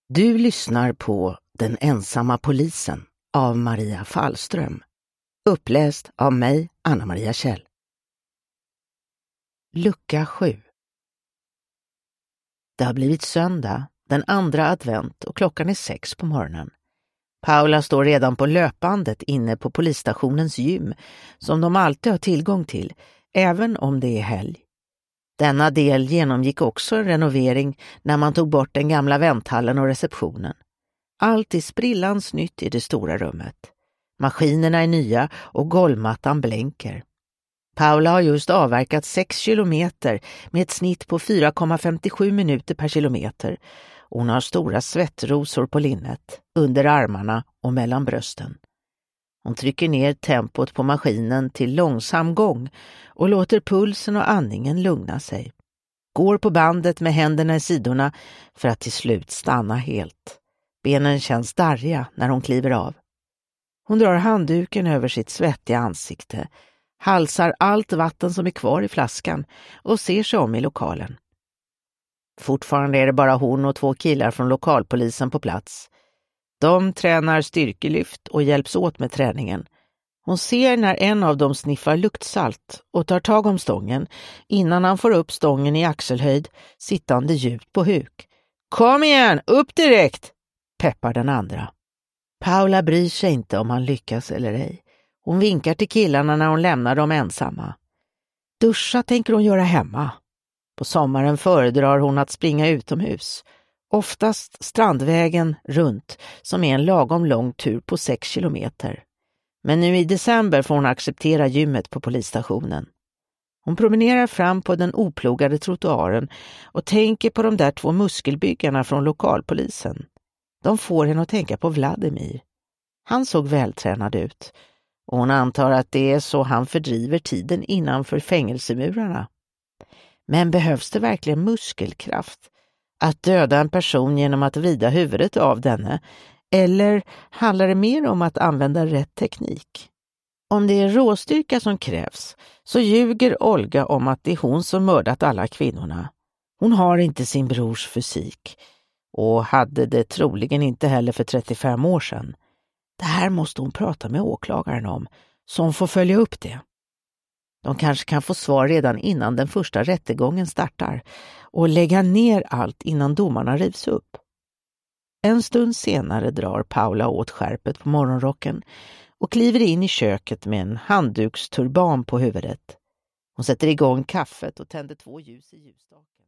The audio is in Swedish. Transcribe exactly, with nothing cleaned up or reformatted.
Du lyssnar på Den ensamma polisen av Maria Fallström. Uppläst av mig, Anna-Maria Kjell. Lucka sju. Det har blivit söndag, den andra advent och klockan är sex på morgonen. Paula står redan på löpbandet inne på polisstationens gym som de alltid har tillgång till, även om det är helg. Denna del genomgick också en renovering när man tog bort den gamla vänthallen och receptionen. Allt är sprillans nytt i det stora rummet. Maskinerna är nya och golvmattan blänker. Paula har just avverkat sex kilometer med ett snitt på fyra komma femtiosju minuter per kilometer. Hon har stora svettrosor på linnet, under armarna och mellan brösten. Hon trycker ner tempot på maskinen till långsam gång och låter pulsen och andningen lugna sig. Går på bandet med händerna i sidorna för att till slut stanna helt. Benen känns darriga när hon kliver av. Hon drar handduken över sitt svettiga ansikte, halsar allt vatten som är kvar i flaskan och ser sig om i lokalen. Fortfarande är det bara hon och två killar från lokalpolisen på plats. De tränar styrkelyft och hjälps åt med träningen. Hon ser när en av dem sniffar luktsalt och tar tag om stången innan han får upp stången i axelhöjd, sittande djupt på huk. Kom igen, upp direkt, peppar den andra. Paula bryr sig inte om han lyckas eller ej. Hon vinkar till killarna när hon lämnar dem ensamma. Duscha tänker hon göra hemma. På sommaren föredrar hon att springa utomhus. Oftast Strandvägen runt, som är en lagom lång tur på sex kilometer. Men nu i december får hon acceptera gymmet på polisstationen. Hon promenerar fram på den oplogade trottoaren och tänker på de där två muskelbyggarna från lokalpolisen. De får henne att tänka på Vladimir. Han såg vältränad ut och hon antar att det är så han fördriver tiden innanför fängelsemurarna. Men behövs det verkligen muskelkraft att döda en person genom att vrida huvudet av denne, eller handlar det mer om att använda rätt teknik? Om det är råstyrka som krävs så ljuger Olga om att det är hon som mördat alla kvinnorna. Hon har inte sin brors fysik och hade det troligen inte heller för trettiofem år sedan. Det här måste hon prata med åklagaren om, så hon får följa upp det. De kanske kan få svar redan innan den första rättegången startar och lägga ner allt innan domarna rivs upp. En stund senare drar Paula åt skärpet på morgonrocken och kliver in i köket med en handduksturban på huvudet. Hon sätter igång kaffet och tänder två ljus i ljusstaken.